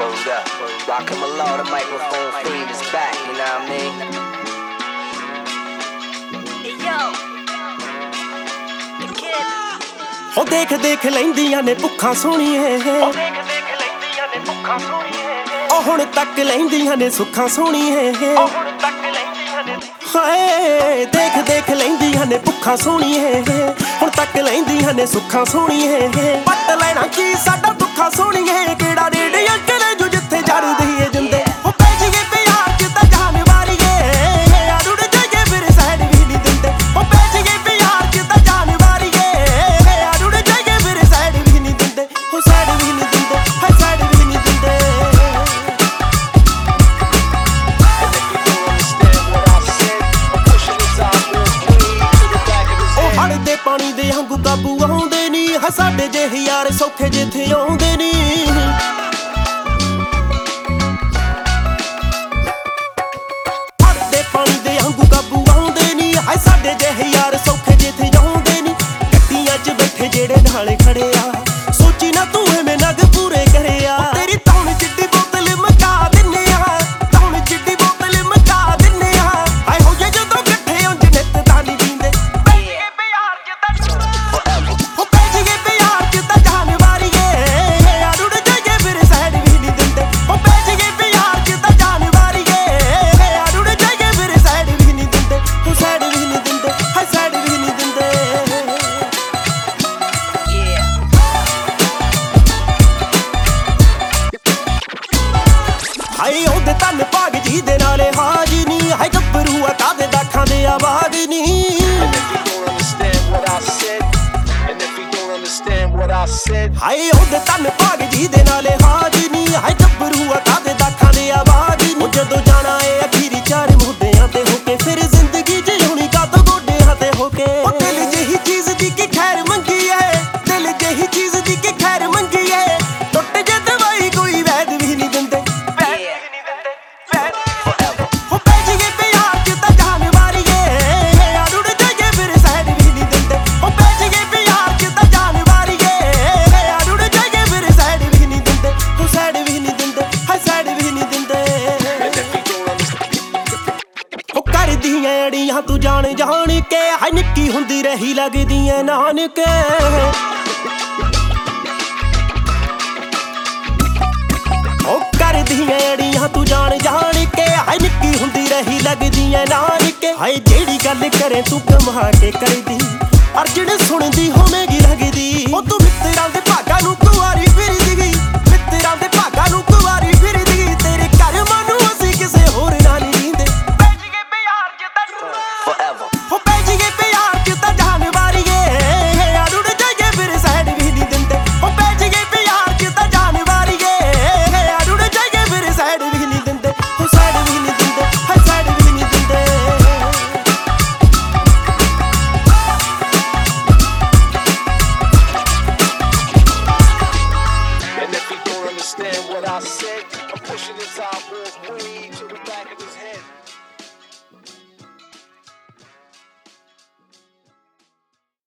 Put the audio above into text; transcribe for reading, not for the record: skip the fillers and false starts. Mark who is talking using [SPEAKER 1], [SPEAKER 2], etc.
[SPEAKER 1] Word up. Rockin' my law, the microphone fiend is back, you know what I mean? Hey yo, the kid.
[SPEAKER 2] ਹੋ ਦੇਖ ਦੇਖ ਲੈਂਦੀਆਂ ਨੇ ਭੁੱਖਾਂ ਸੋਹਣੀਏ,
[SPEAKER 1] ਉਹ ਦੇਖ ਦੇਖ ਲੈਂਦੀਆਂ ਨੇ ਭੁੱਖਾਂ ਸੋਹਣੀਏ,
[SPEAKER 2] ਉਹ ਹੁਣ ਤੱਕ ਲੈਂਦੀਆਂ ਨੇ ਸੁੱਖਾਂ ਸੋਹਣੀਏ,
[SPEAKER 1] ਉਹ ਹੁਣ ਤੱਕ ਲੈਂਦੀਆਂ ਨੇ।
[SPEAKER 2] ਹਾਏ ਦੇਖ ਦੇਖ ਲੈਂਦੀਆਂ ਨੇ ਭੁੱਖਾਂ ਸੋਹਣੀਏ, ਹੁਣ ਤੱਕ ਲੈਂਦੀਆਂ ਨੇ ਸੁੱਖਾਂ ਸੋਹਣੀਏ। ਪੱਟ ਲੈਣਾ ਕੀ ਸਾਡਾ ਦੁੱਖਾਂ ਸੋਹਣੀਏ, ਕਿਹੜਾ ਰੇੜੇ ਅੰਕਲ ਜੋ ਜਿੱਥੇ ਜੜਦੀ ਏ ਜਿੰਦੇ। ਉਹ ਪੈ ਜੀਏ ਪਿਆਰ ਚ ਤਾਂ ਜਾਨ ਵਾਰੀਏ, ਅੜੁੜ ਜਾਈਏ ਫਿਰ ਸਹਿਣ ਵੀ ਨਹੀਂ ਦਿੰਦੇ। ਉਹ ਪੈ ਜੀਏ ਪਿਆਰ ਚ ਤਾਂ ਜਾਨ ਵਾਰੀਏ, ਅੜੁੜ ਜਾਈਏ ਫਿਰ ਸਹਿਣ ਵੀ ਨਹੀਂ ਦਿੰਦੇ। ਉਹ ਸਹਿਣ ਵੀ ਨਹੀਂ ਦਿੰਦੇ, ਹਾਏ ਸਹਿਣ ਵੀ ਨਹੀਂ ਦਿੰਦੇ। ਹੜਦੇ ਪਾਣੀ ਦੇ ਵਾਂਗੂ ਕਾਬੂ ਆਉਂਦੇ ਨੀ, ਹੈ ਸਾਡੇ ਜਿਹੇ ਯਾਰ ਸੌਖੇ ਜਿੱਥੇ ਆਉਂਦੇ ਨੀ। ਹੜਦੇ ਪਾਣੀ ਦੇ ਵਾਂਗੂ ਕਾਬੂ ਆਉਂਦੇ ਨੀ, ਹੈ ਸਾਡੇ ਜਿਹੇ ਯਾਰ ਸੌਖੇ ਜਿੱਥੇ ਆਉਂਦੇ ਨੀ। ਗੱਡੀਆਂ 'ਚ ਬੈਠੇ ਜਿਹੜੇ ਨਾਲ ਖੜੇ ਆ, ਸੋਚੀ ਨਾ ਤੂੰ ਐਵੇਂ ਨਗ ਪੂਰੇ ਕਰਿਆ। ਤੇਰੀ ਤੌਣ ਚਿੱਟੀ ਬੋਤਲ ਮਕਾ ਦਿੰਨੇ ਆ, ਤੌਣ ਚਿੱਟੀ ਬੋਤਲ ਮਕਾ ਦਿੰਨੇ ਆ। ਹਾਏ ਹੋ ਜੇ ਜਦੋਂ ਇਕੱਠੇ ਉਂਝ ਨਿੱਤ ਤਾਂ ਨਹੀਂ ਪੀਂਦੇ। ਹਾਏ ਉਹਦੇ ਤਨ ਭਾਗ ਜੀ ਦੇ ਨਾਲੇ ਹਾਜੀ ਨੀ, ਹਾਏ ਗੱਭਰੂ ਆ ਕਾਦੇ ਦਾਖਾਂ ਦੇ ਆਵਾਜ਼ ਨੀ। ਹਾਏ ਉਹਦੇ ਤਨ ਭਾਗ ਜੀ ਦੇ ਨਾਲੇ ਹਾਜੀ ਨੀ, ਹਾਏ ਗੱਭਰੂ ਆ ਕਾਦੇ ਦਾਖਾਂ ਦੇ ਆਵਾਜ਼ ਨੀ। ਜਦੋਂ ਜਾਣਾ ਏ ਅਖੀਰੀ ਚਾਰ ਮੁੱਦਿਆਂ ਤੇ ਹੋ ਕੇ, ਫਿਰ ਜ਼ਿੰਦਗੀ ਜਿਉਣੀ ਕਾਤੋਂ ਗੋਡਿਆਂ ਤੇ ਹੋ ਕੇ। ਉਹ ਦਿਲ ਜਿਹੀ ਚੀਜ਼ ਦੀ ਕੀ ਖੈਰ ਮੰਗੀ ਏ, ਦਿਲ ਜਿਹੀ ਚੀਜ਼ ਦੀ ਕੀ ਖੈਰ ਮੰਗੀ ਏ। ਟੁੱਟ ਜੇ ਦਵਾਈ ਕੋਈ ਵੈਦ ਵੀ ਨਹੀਂ ਦਿੰਦੇ। ਕਰਦੀਆਂ ਅੜੀਆਂ ਤੂੰ ਜਾਣ ਜਾਣ ਕੇ, ਹਾਏ ਨਿੱਕੀ ਹੁੰਦੀ ਰਹੀ ਲੱਗਦੀ ਐ ਨਾਨਕੇ। ਉਹ ਕਰਦੀਆਂ ਅੜੀਆਂ ਤੂੰ ਜਾਣ ਜਾਣ ਕੇ, ਹਾਏ ਨਿੱਕੀ ਹੁੰਦੀ ਰਹੀ ਲੱਗਦੀ ਐ ਨਾਨਕੇ। ਹਾਏ ਜਿਹੜੀ ਗੱਲ ਕਰੇ ਤੂੰ ਕਮਾ ਕੇ ਕਰਦੀ, ਅਰਜਣ ਸੁਣਦੀ ਹੋਵੇਗੀ ਲੱਗਦੀ। ਉਹ ਤੂੰ ਮਿੱਤਰਾਂ ਦੇ ਭਾਗਾਂ ਨੂੰ ਕੁਆਰੀ ਫਿਰਦੀ ਗਈ, ਮਿੱਤਰਾਂ ਦੇ ਭਾਗਾਂ ਨੂੰ ਕੁਆਰੀ ਫਿਰਦੀ ਗਈ। ਤੇਰੇ ਕਰਮਾਂ ਨੂੰ ਅਸੀਂ ਕਿਸੇ ਹੋਰ ਨਾਲ ਨਹੀਂ ਦਿੰਦੇ। ਉਹ ਪੈ ਜੀਏ ਪਿਆਰ ਚ ਤਾਂ ਜਾਨ ਵਾਰੀਏ, ਅੜੁੜ ਜਾਈਏ ਫਿਰ ਸਹਿਣ ਵੀ ਨਹੀਂ ਦਿੰਦੇ। ਉਹ ਪੈ ਜੀਏ ਪਿਆਰ ਚ ਤਾਂ ਜਾਨ ਵਾਰੀਏ, ਅੜੁੜ ਜਾਈਏ ਫਿਰ ਸਹਿਣ ਵੀ ਨਹੀਂ ਦਿੰਦੇ। ਉਹ ਸਹਿਣ ਵੀ ਨਹੀਂ ਦਿੰਦੇ, ਹਾਏ ਸਹਿਣ ਵੀ ਨਹੀਂ ਦਿੰਦੇ।
[SPEAKER 1] And if you don't understand what I said, I'm pushing this out with weed.